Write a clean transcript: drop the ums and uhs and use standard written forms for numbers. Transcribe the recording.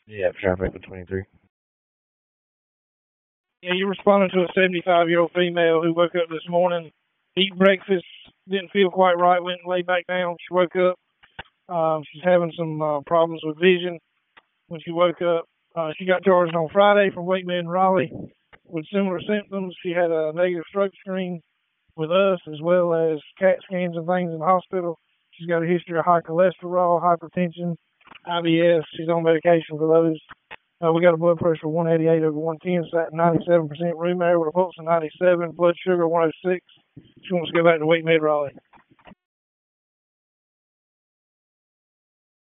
Yeah, traffic with 23. Yeah, you responded to a 75-year-old female who woke up this morning, eat breakfast, didn't feel quite right, went and lay back down. She woke up. She's having some problems with vision when she woke up. She got charged on Friday from Wake Med in Raleigh with similar symptoms. She had a negative stroke screen with us as well as CAT scans and things in the hospital. She's got a history of high cholesterol, hypertension, IBS. She's on medication for those. We got a blood pressure of 188 over 110, sat 97% room air with a pulse of 97, blood sugar 106. She wants to go back to Wake Med Raleigh.